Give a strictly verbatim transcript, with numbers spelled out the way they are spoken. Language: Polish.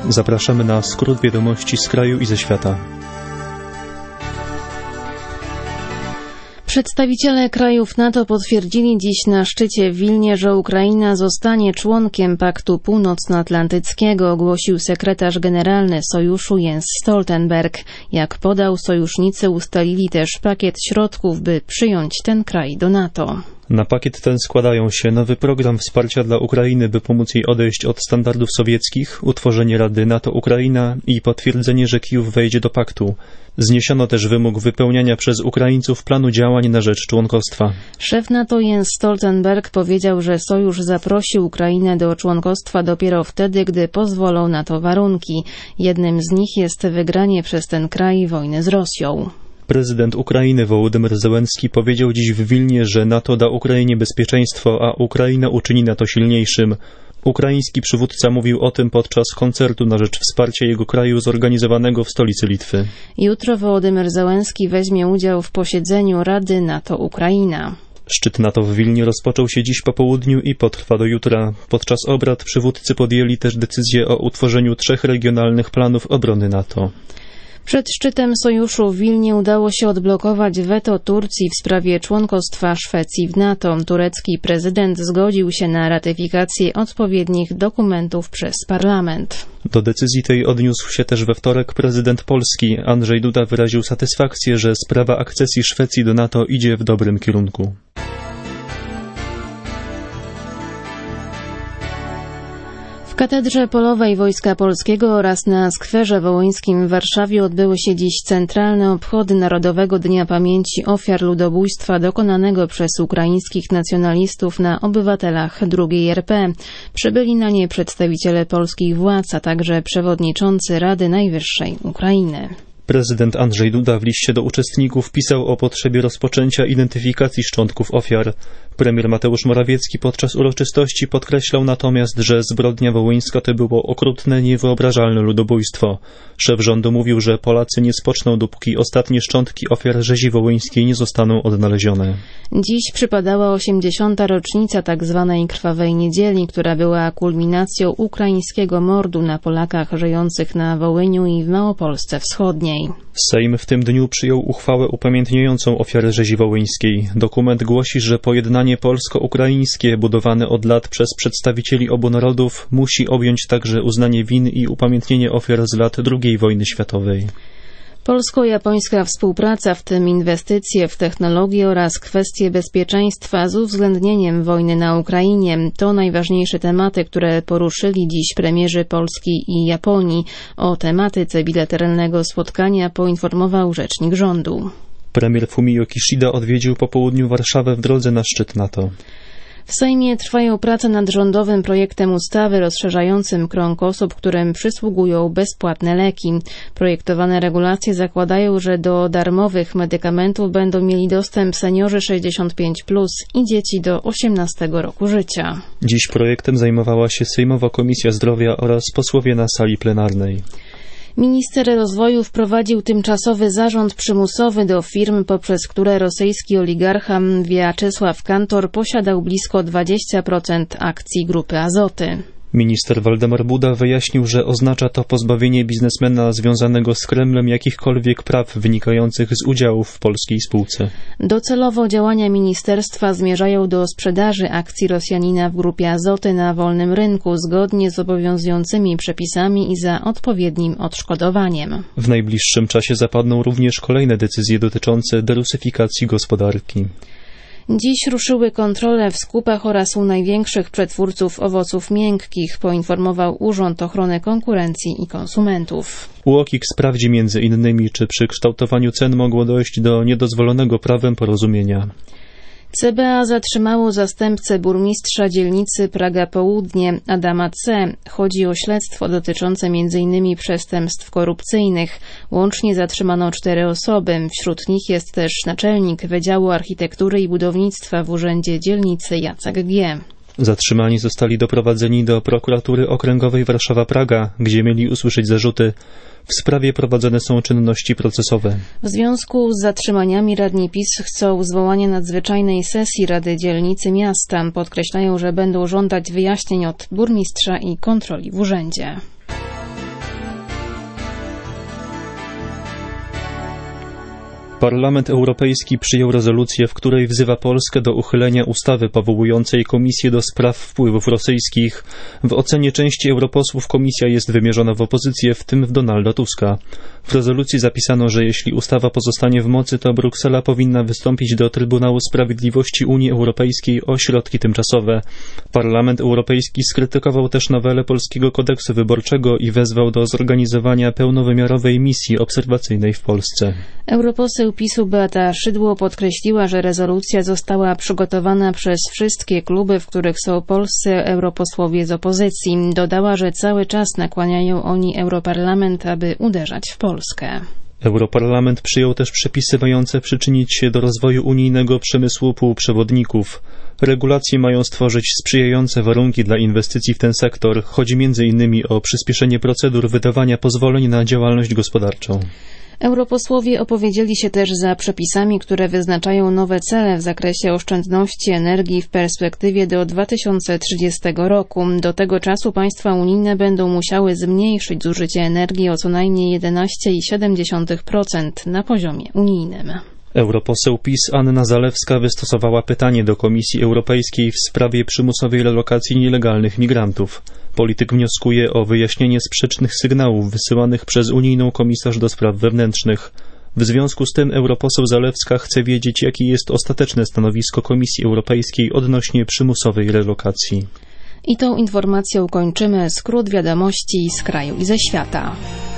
Zapraszamy na skrót wiadomości z kraju i ze świata. Przedstawiciele krajów NATO potwierdzili dziś na szczycie w Wilnie, że Ukraina zostanie członkiem Paktu Północnoatlantyckiego, ogłosił sekretarz generalny sojuszu Jens Stoltenberg. Jak podał, sojusznicy ustalili też pakiet środków, by przyjąć ten kraj do NATO. Na pakiet ten składają się nowy program wsparcia dla Ukrainy, by pomóc jej odejść od standardów sowieckich, utworzenie Rady NATO-Ukraina i potwierdzenie, że Kijów wejdzie do paktu. Zniesiono też wymóg wypełniania przez Ukraińców planu działań na rzecz członkostwa. Szef NATO Jens Stoltenberg powiedział, że sojusz zaprosi Ukrainę do członkostwa dopiero wtedy, gdy pozwolą na to warunki. Jednym z nich jest wygranie przez ten kraj wojny z Rosją. Prezydent Ukrainy Wołodymyr Zełenski powiedział dziś w Wilnie, że NATO da Ukrainie bezpieczeństwo, a Ukraina uczyni NATO silniejszym. Ukraiński przywódca mówił o tym podczas koncertu na rzecz wsparcia jego kraju zorganizowanego w stolicy Litwy. Jutro Wołodymyr Zełenski weźmie udział w posiedzeniu Rady NATO-Ukraina. Szczyt NATO w Wilnie rozpoczął się dziś po południu i potrwa do jutra. Podczas obrad przywódcy podjęli też decyzję o utworzeniu trzech regionalnych planów obrony NATO. Przed szczytem sojuszu w Wilnie udało się odblokować weto Turcji w sprawie członkostwa Szwecji w NATO. Turecki prezydent zgodził się na ratyfikację odpowiednich dokumentów przez parlament. Do decyzji tej odniósł się też we wtorek prezydent Polski. Andrzej Duda wyraził satysfakcję, że sprawa akcesji Szwecji do NATO idzie w dobrym kierunku. W Katedrze Polowej Wojska Polskiego oraz na Skwerze Wołyńskim w Warszawie odbyły się dziś centralne obchody Narodowego Dnia Pamięci Ofiar Ludobójstwa dokonanego przez ukraińskich nacjonalistów na obywatelach drugiej R P. Przybyli na nie przedstawiciele polskich władz, a także przewodniczący Rady Najwyższej Ukrainy. Prezydent Andrzej Duda w liście do uczestników pisał o potrzebie rozpoczęcia identyfikacji szczątków ofiar. Premier Mateusz Morawiecki podczas uroczystości podkreślał natomiast, że zbrodnia wołyńska to było okrutne, niewyobrażalne ludobójstwo. Szef rządu mówił, że Polacy nie spoczną, dopóki ostatnie szczątki ofiar rzezi wołyńskiej nie zostaną odnalezione. Dziś przypadała osiemdziesiąta rocznica tzw. Krwawej Niedzieli, która była kulminacją ukraińskiego mordu na Polakach żyjących na Wołyniu i w Małopolsce Wschodniej. Sejm w tym dniu przyjął uchwałę upamiętniającą ofiary rzezi wołyńskiej. Dokument głosi, że pojednanie polsko-ukraińskie budowane od lat przez przedstawicieli obu narodów musi objąć także uznanie win i upamiętnienie ofiar z lat drugiej wojny światowej. Polsko-japońska współpraca, w tym inwestycje w technologię oraz kwestie bezpieczeństwa z uwzględnieniem wojny na Ukrainie to najważniejsze tematy, które poruszyli dziś premierzy Polski i Japonii. O tematyce bilateralnego spotkania poinformował rzecznik rządu. Premier Fumio Kishida odwiedził po południu Warszawę w drodze na szczyt NATO. W Sejmie trwają prace nad rządowym projektem ustawy rozszerzającym krąg osób, którym przysługują bezpłatne leki. Projektowane regulacje zakładają, że do darmowych medykamentów będą mieli dostęp seniorzy sześćdziesiąt pięć plus i dzieci do osiemnastego roku życia. Dziś projektem zajmowała się Sejmowa Komisja Zdrowia oraz posłowie na sali plenarnej. Minister rozwoju wprowadził tymczasowy zarząd przymusowy do firm, poprzez które rosyjski oligarcha Wiaczesław Kantor posiadał blisko dwadzieścia procent akcji Grupy Azoty. Minister Waldemar Buda wyjaśnił, że oznacza to pozbawienie biznesmena związanego z Kremlem jakichkolwiek praw wynikających z udziałów w polskiej spółce. Docelowo działania ministerstwa zmierzają do sprzedaży akcji Rosjanina w Grupie Azoty na wolnym rynku zgodnie z obowiązującymi przepisami i za odpowiednim odszkodowaniem. W najbliższym czasie zapadną również kolejne decyzje dotyczące derusyfikacji gospodarki. Dziś ruszyły kontrole w skupach oraz u największych przetwórców owoców miękkich, poinformował Urząd Ochrony Konkurencji i Konsumentów. U O K I K sprawdzi między innymi, czy przy kształtowaniu cen mogło dojść do niedozwolonego prawem porozumienia. C B A zatrzymało zastępcę burmistrza dzielnicy Praga Południe Adama C. Chodzi o śledztwo dotyczące między innymi przestępstw korupcyjnych. Łącznie zatrzymano cztery osoby. Wśród nich jest też naczelnik Wydziału Architektury i Budownictwa w Urzędzie Dzielnicy Jacek G. Zatrzymani zostali doprowadzeni do prokuratury okręgowej Warszawa-Praga, gdzie mieli usłyszeć zarzuty. W sprawie prowadzone są czynności procesowe. W związku z zatrzymaniami radni PiS chcą zwołania nadzwyczajnej sesji Rady Dzielnicy Miasta. Podkreślają, że będą żądać wyjaśnień od burmistrza i kontroli w urzędzie. Parlament Europejski przyjął rezolucję, w której wzywa Polskę do uchylenia ustawy powołującej Komisję do spraw wpływów rosyjskich. W ocenie części europosłów komisja jest wymierzona w opozycję, w tym w Donalda Tuska. W rezolucji zapisano, że jeśli ustawa pozostanie w mocy, to Bruksela powinna wystąpić do Trybunału Sprawiedliwości Unii Europejskiej o środki tymczasowe. Parlament Europejski skrytykował też nowelę polskiego kodeksu wyborczego i wezwał do zorganizowania pełnowymiarowej misji obserwacyjnej w Polsce. Europoseł PiS-u Beata Szydło podkreśliła, że rezolucja została przygotowana przez wszystkie kluby, w których są polscy europosłowie z opozycji. Dodała, że cały czas nakłaniają oni Europarlament, aby uderzać w Polskę. Europarlament przyjął też przepisy mające przyczynić się do rozwoju unijnego przemysłu półprzewodników. Regulacje mają stworzyć sprzyjające warunki dla inwestycji w ten sektor. Chodzi między innymi o przyspieszenie procedur wydawania pozwoleń na działalność gospodarczą. Europosłowie opowiedzieli się też za przepisami, które wyznaczają nowe cele w zakresie oszczędności energii w perspektywie do dwa tysiące trzydziestego roku. Do tego czasu państwa unijne będą musiały zmniejszyć zużycie energii o co najmniej jedenaście przecinek siedem procent na poziomie unijnym. Europoseł PiS Anna Zalewska wystosowała pytanie do Komisji Europejskiej w sprawie przymusowej relokacji nielegalnych migrantów. Polityk wnioskuje o wyjaśnienie sprzecznych sygnałów wysyłanych przez unijną komisarz do spraw wewnętrznych. W związku z tym europoseł Zalewska chce wiedzieć, jakie jest ostateczne stanowisko Komisji Europejskiej odnośnie przymusowej relokacji. I tą informacją kończymy skrót wiadomości z kraju i ze świata.